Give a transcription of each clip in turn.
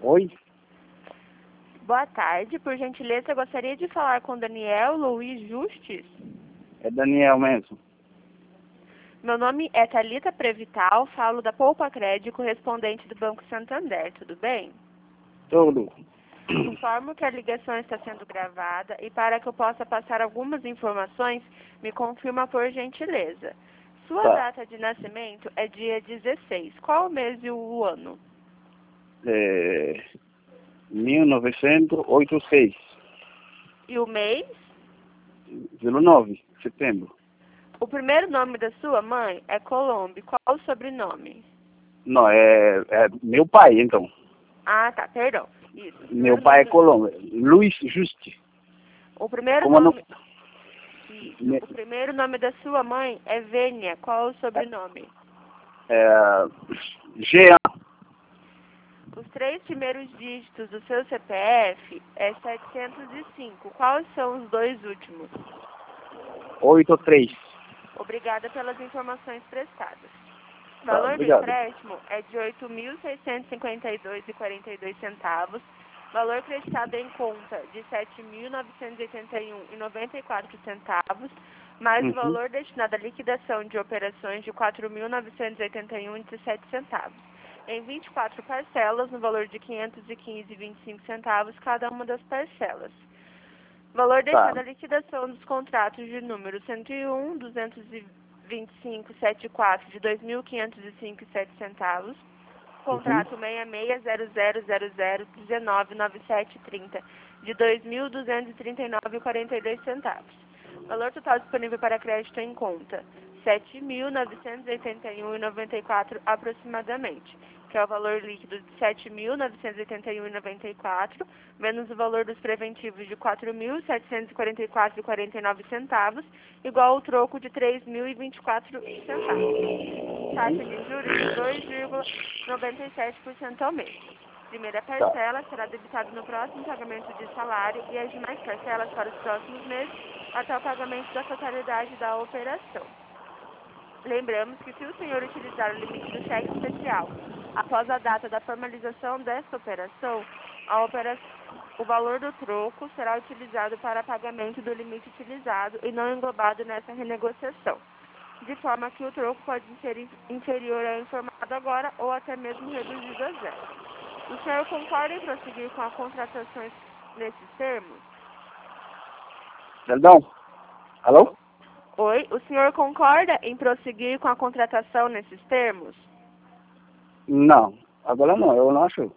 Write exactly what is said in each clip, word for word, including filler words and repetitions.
Oi? Boa tarde, por gentileza, eu gostaria de falar com Daniel Luiz Justis. É Daniel mesmo. Meu nome é Thalita Prevital, falo da Poupa Crédito, correspondente do Banco Santander, tudo bem? Tudo. Informo que a ligação está sendo gravada e para que eu possa passar algumas informações, me confirma por gentileza. Sua Tá. data de nascimento é dia dezesseis. Qual o mês e o ano? É... mil novecentos e oitenta e seis. E o mês? nove, setembro. O primeiro nome da sua mãe é Colombe. Qual o sobrenome? Não, é, é meu pai, então. Ah, tá, perdão. Isso. O Meu primeiro pai é nome, Colombo. Luiz Justi. o primeiro Como não... nome, isso. O primeiro nome da sua mãe é Vênia. Qual o sobrenome? É... Jean. Os três primeiros dígitos do seu C P F é setecentos e cinco. Quais são os dois últimos? oitenta e três. Obrigada pelas informações prestadas. O Tá, valor do obrigado. empréstimo é de oito mil seiscentos e cinquenta e dois reais e quarenta e dois centavos. Valor creditado em conta de sete mil novecentos e oitenta e um reais e noventa e quatro centavos, mais Uhum. o valor destinado à liquidação de operações de quatro mil novecentos e oitenta e um reais e dezessete centavos. Em vinte e quatro parcelas, no valor de quinhentos e quinze reais e vinte e cinco centavos cada uma das parcelas. Valor destinado Tá. à liquidação dos contratos de número cento e um, duzentos e vinte e cinco, setenta e quatro de dois mil quinhentos e cinco reais e sete centavos. Contrato Uhum. seis seis zero zero zero zero um nove nove sete três zero de dois mil duzentos e trinta e nove reais e quarenta e dois centavos. Valor total disponível para crédito em conta sete mil novecentos e oitenta e um reais e noventa e quatro centavos aproximadamente, que é o valor líquido de sete mil novecentos e oitenta e um reais e noventa e quatro centavos, menos o valor dos preventivos de quatro mil setecentos e quarenta e quatro reais e quarenta e nove centavos, igual ao troco de três mil e vinte e quatro centavos. Taxa de juros de dois vírgula noventa e sete por cento ao mês. Primeira Tá. parcela será debitada no próximo pagamento de salário e as demais parcelas para os próximos meses até o pagamento da totalidade da operação. Lembramos que se o senhor utilizar o limite do cheque especial após a data da formalização desta operação, a opera... o valor do troco será utilizado para pagamento do limite utilizado e não englobado nessa renegociação, de forma que o troco pode ser inferior ao informado agora ou até mesmo reduzido a zero. O senhor concorda em prosseguir com a contratação nesses termos? Perdão? Alô? Oi, o senhor concorda em prosseguir com a contratação nesses termos? Não. Agora não, eu não acho.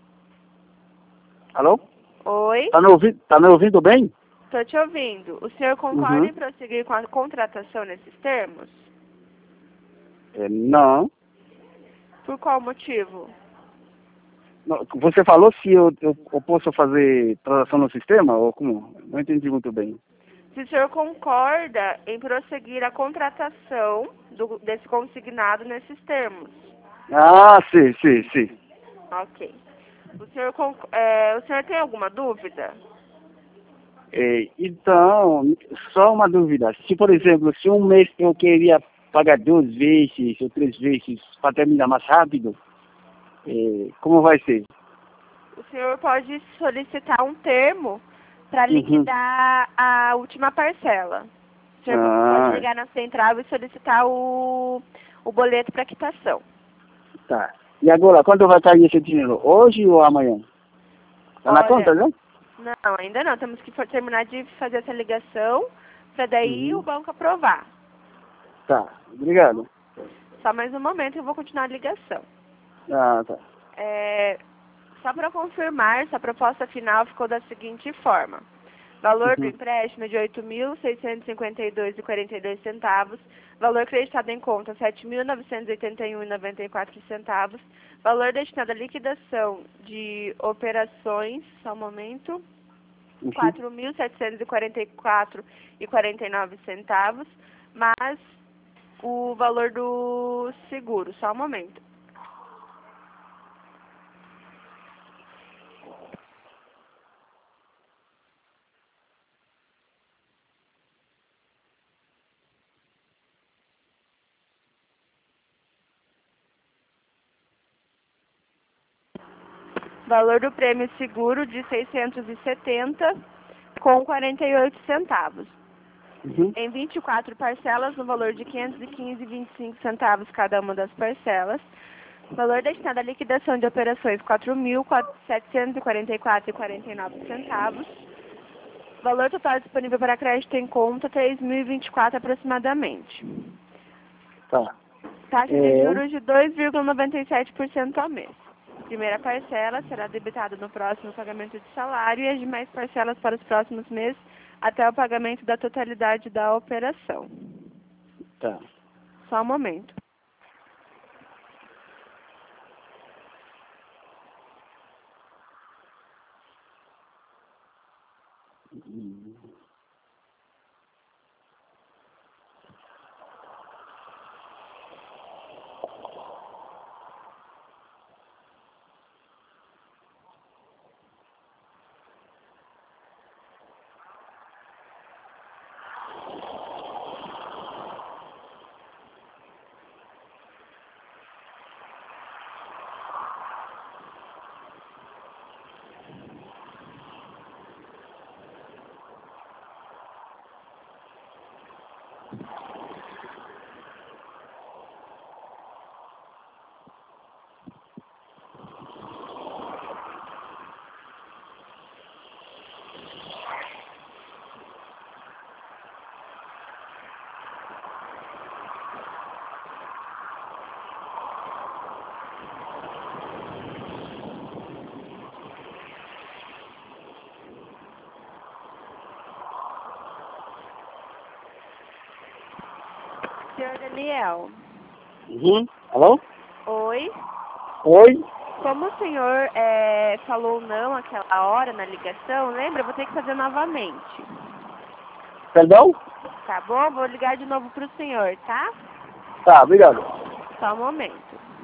Alô? Oi, Tá me ouvindo, tá me ouvindo bem? estou te ouvindo. O senhor concorda Uhum. em prosseguir com a contratação nesses termos? É, não. Por qual motivo? Não, você falou se eu, eu, eu posso fazer transação no sistema ou como? Não entendi muito bem. Se o senhor concorda em prosseguir a contratação do, desse consignado nesses termos? Ah, sim, sim, sim. Ok. O senhor, conc- é, o senhor tem alguma dúvida? É, então, só uma dúvida. Se, por exemplo, se um mês eu queria pagar duas vezes ou três vezes para terminar mais rápido, é, como vai ser? O senhor pode solicitar um termo para Uhum. liquidar a última parcela. O senhor pode Ah, ligar na central e solicitar o, o boleto para quitação. tá. E agora, quando vai cair esse dinheiro? Hoje ou amanhã? Tá na Olha, conta, né? não, ainda não. Temos que for- terminar de fazer essa ligação para daí o Uhum. banco aprovar. Tá, obrigado. Só mais um momento e eu vou continuar a ligação. Ah, tá. É, só para confirmar, sua proposta final ficou da seguinte forma. Valor do Uhum. empréstimo é de oito mil seiscentos e cinquenta e dois reais e quarenta e dois centavos. Valor creditado em conta sete mil novecentos e oitenta e um reais e noventa e quatro centavos. Valor destinado à liquidação de operações, só um momento, Uhum. quatro mil setecentos e quarenta e quatro reais e quarenta e nove centavos, mais o valor do seguro, só um momento. Valor do prêmio seguro de seiscentos e setenta com quarenta e oito centavos. Uhum. Em vinte e quatro parcelas, no valor de quinhentos e quinze vírgula vinte e cinco centavos cada uma das parcelas. Valor destinado à liquidação de operações, quatro mil setecentos e quarenta e quatro vírgula quarenta e nove centavos. Valor total disponível para crédito em conta, três mil e vinte e quatro aproximadamente. Tá. Taxa É, de juros de dois vírgula noventa e sete por cento ao mês. Primeira parcela será debitada no próximo pagamento de salário e as demais parcelas para os próximos meses até o pagamento da totalidade da operação. Tá. Só um momento. Senhor Daniel. Uhum. Alô? Oi. Oi? Como o senhor é, falou não aquela hora na ligação, lembra? Eu vou ter que fazer novamente. Perdão? Tá bom? Vou ligar de novo pro senhor, tá? Tá, obrigado. Só um momento.